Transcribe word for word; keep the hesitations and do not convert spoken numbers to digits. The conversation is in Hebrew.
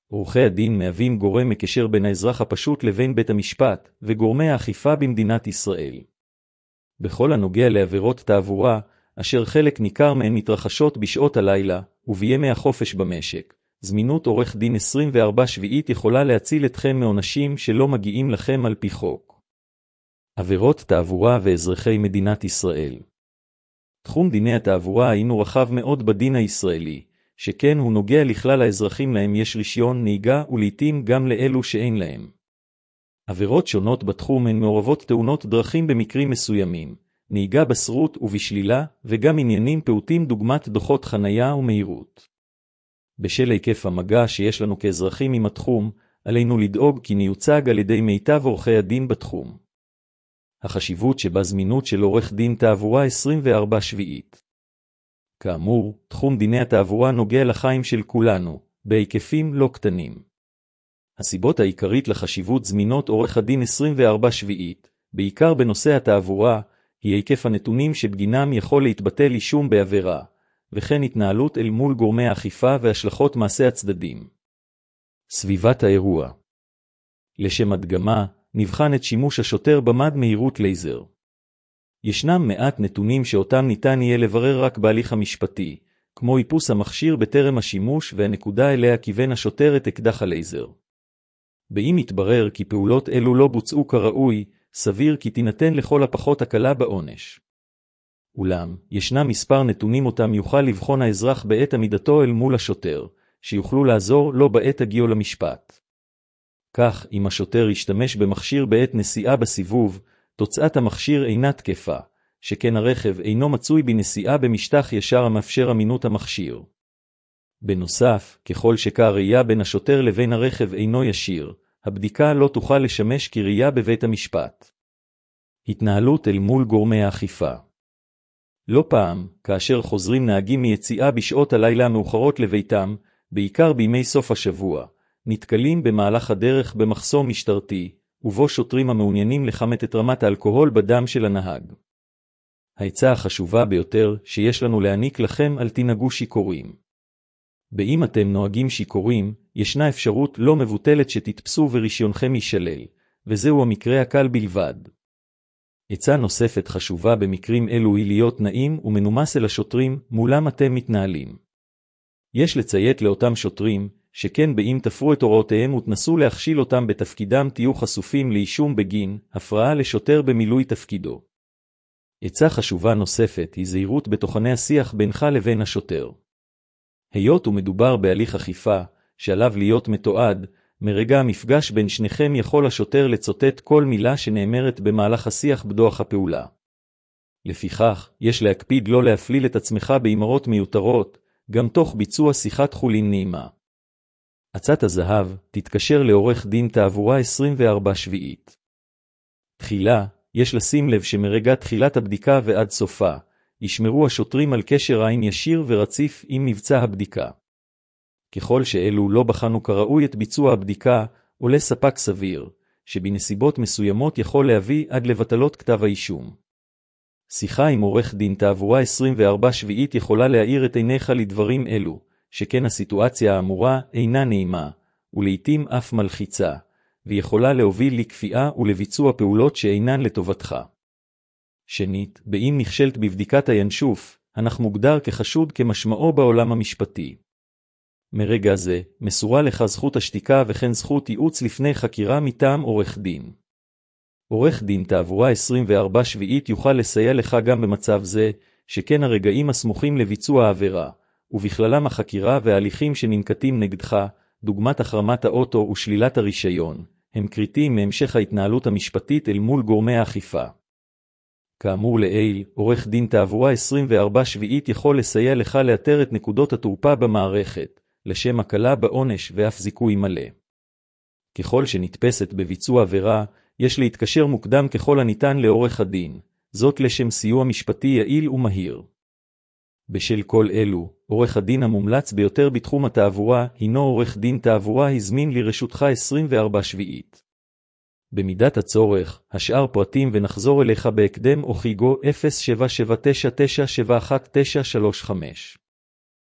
עורכי הדין מהווים גורם מקשר בין האזרח הפשוט לבין בית המשפט וגורמי האכיפה במדינת ישראל. בכל הנוגע לעבירות תעבורה, אשר חלק ניכר מהן מתרחשות בשעות הלילה ובימי החופש במשק, זמינות עורך דין עשרים וארבע שבע יכולה להציל אתכם מעונשים שלא מגיעים לכם על פי חוק. עבירות תעבורה ואזרחי מדינת ישראל. תחום דיני התעבורה הינו רחב מאוד בדין הישראלי, שכן הוא נוגע לכלל האזרחים להם יש רישיון נהיגה ולעיתים גם לאלו שאין להם. עבירות שונות בתחום הן מעורבות תאונות דרכים במקרים מסוימים, נהיגה בסרוט ובשלילה, וגם עניינים פעוטים דוגמת דוחות חנייה ומהירות. בשל היקף המגע שיש לנו כאזרחים עם התחום, עלינו לדאוג כי ניוצג על ידי מיטב עורכי הדין בתחום. החשיבות שבזמינות של עורך דין תעבורה עשרים וארבע שבע. כאמור, תחום דיני התעבורה נוגע לחיים של כולנו, בהיקפים לא קטנים. הסיבות העיקרית לחשיבות זמינות עורך הדין עשרים וארבע שבע, בעיקר בנושא התעבורה, היא היקף הנתונים שבגינם יכול להתבטל אישום בעבירה, וכן התנהלות אל מול גורמי האכיפה והשלכות מעשה הצדדים. סביבת האירוע. לשם הדגמה, נבחן את שימוש השוטר במד מהירות לייזר. ישנם מעט נתונים שאותם ניתן יהיה לברר רק בהליך המשפטי, כמו איפוס המכשיר בטרם השימוש והנקודה אליה כיוון השוטר את אקדח הלייזר. באם יתברר כי פעולות אלו לא בוצעו כראוי, סביר כי תינתן לכל הפחות הקלה בעונש. אולם, ישנם מספר נתונים אותם יוכל לבחון האזרח בעת עמידתו אל מול השוטר, שיוכלו לעזור לו בעת הגיעו למשפט. כך, אם השוטר ישתמש במכשיר בעת נסיעה בסיבוב, תוצאת המכשיר אינה תקפה, שכן הרכב אינו מצוי בנסיעה במשטח ישר המאפשר אמינות המכשיר. בנוסף, ככל שהראייה בין השוטר לבין הרכב אינו ישיר, הבדיקה לא תוכל לשמש כראייה בבית המשפט. התנהלות אל מול גורמי האכיפה. לא פעם, כאשר חוזרים נהגים מיציאה בשעות הלילה המאוחרות לביתם, בעיקר בימי סוף השבוע, נתקלים במהלך הדרך במחסום משטרתי, ובו שוטרים המעוניינים לכמת את רמת האלכוהול בדם של הנהג. העצה החשובה ביותר שיש לנו להעניק לכם אל תנהגו שיכורים. באם אתם נוהגים שיכורים, ישנה אפשרות לא מבוטלת שתתפסו ורישיונכם יישלל, וזהו המקרה הקל בלבד. עצה נוספת חשובה במקרים אלו היא להיות נעים ומנומס אל השוטרים מולם אתם מתנהלים. יש לציית לאותם שוטרים, שכן באם תפרו את הוראותיהם ותנסו להכשיל אותם בתפקידם תהיו חשופים לאישום בגין הפרעה לשוטר במילוי תפקידו. עצה חשובה נוספת היא זהירות בתוכני השיח בינך לבין השוטר. היות ומדובר בהליך אכיפה, שעליו להיות מתועד, מרגע המפגש בין שניכם יכול השוטר לצוטט כל מילה שנאמרת במהלך השיח בדוח הפעולה. לפיכך, יש להקפיד לא להפליל את עצמך באמרות מיותרות, גם תוך ביצוע שיחת חולין נעימה. עצת הזהב, תתקשר לעורך דין תעבורה עשרים וארבע שבע. תחילה, יש לשים לב שמרגע תחילת הבדיקה ועד סופה, ישמרו השוטרים על קשר עין ישיר ורציף עם מבצע הבדיקה. ככל שאלו לא בחנו כראוי את ביצוע הבדיקה, עולה ספק סביר, שבנסיבות מסוימות יכול להביא עד לבטלות כתב האישום. שיחה עם עורך דין תעבורה עשרים וארבע שבע יכולה להאיר את עיניך לדברים אלו, שכן הסיטואציה האמורה אינה נעימה, ולעיתים אף מלחיצה, ויכולה להוביל לכפייה ולביצוע פעולות שאינן לטובתך. שנית, באם נכשלת בבדיקת הינשוף, הנך מוגדר כחשוד כמשמעו בעולם המשפטי. מרגע זה, מסורה לך זכות השתיקה וכן זכות ייעוץ לפני חקירה מטעם עורך דין. עורך דין תעבורה עשרים וארבע שבע יוכל לסייע לך גם במצב זה, שכן הרגעים הסמוכים לביצוע העבירה, ובכללם החקירה וההליכים שננקטים נגדך, דוגמת החרמת האוטו ושלילת הרישיון, הם קריטיים מהמשך ההתנהלות המשפטית אל מול גורמי האכיפה. כאמור לעיל, עורך דין תעבורה עשרים וארבע שבע יכול לסייע לך לאתר את נקודות התורפה במערכת, לשם הקלה בעונש ואף זיכוי מלא. ככל שנתפסת בביצוע עבירה, יש להתקשר מוקדם ככל הניתן לעורך הדין, זאת לשם סיוע משפטי יעיל ומהיר. בשל כל אלו, עורך הדין המומלץ ביותר בתחום התעבורה הינו עורך דין תעבורה הזמין לרשותך עשרים וארבע שבע. במידת הצורך, השאר פרטים ונחזור אליך בהקדם או חיגו אפס שבע שבע תשע תשע שבע אחת תשע שלוש חמש.